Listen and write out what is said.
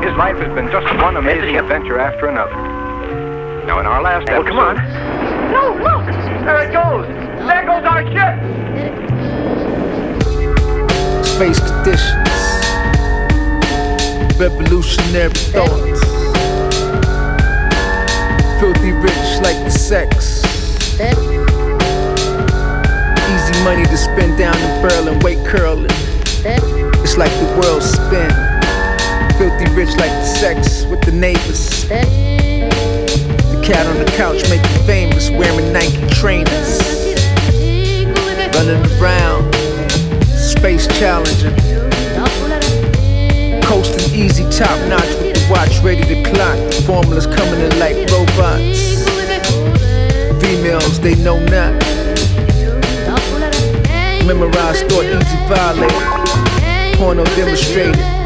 his life has been just one amazing adventure after another. Now, in our last episode... Well, come on. No, look! There it goes! There goes our ship! Space conditions, revolutionary thoughts, filthy rich like the sex, easy money to spend down in Berlin, weight curling, it's like the world spin, filthy rich like the sex with the neighbors, the cat on the couch making famous, wearing Nike trainers, running around, space challenger, coasting easy, top notch with the watch ready to clock. The formulas coming in like robots. Females, they know not. Memorized thought, easy violated. Porno demonstrated.